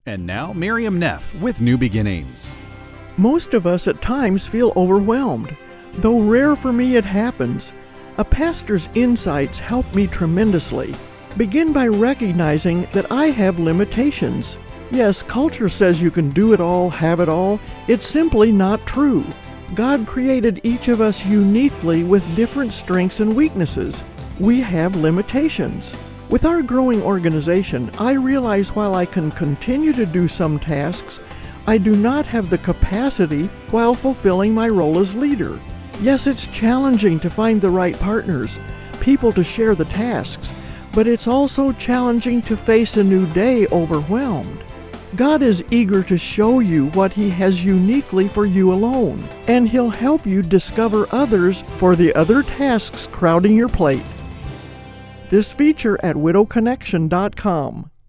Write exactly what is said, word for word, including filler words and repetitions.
And now, Miriam Neff with New Beginnings. Most of us at times feel overwhelmed. Though rare for me, it happens. A pastor's insights help me tremendously. Begin by recognizing that I have limitations. Yes, culture says you can do it all, have it all. It's simply not true. God created each of us uniquely with different strengths and weaknesses. We have limitations. With our growing organization, I realize while I can continue to do some tasks, I do not have the capacity while fulfilling my role as leader. Yes, it's challenging to find the right partners, people to share the tasks, but it's also challenging to face a new day overwhelmed. God is eager to show you what He has uniquely for you alone, and He'll help you discover others for the other tasks crowding your plate. This feature at widow connection dot com.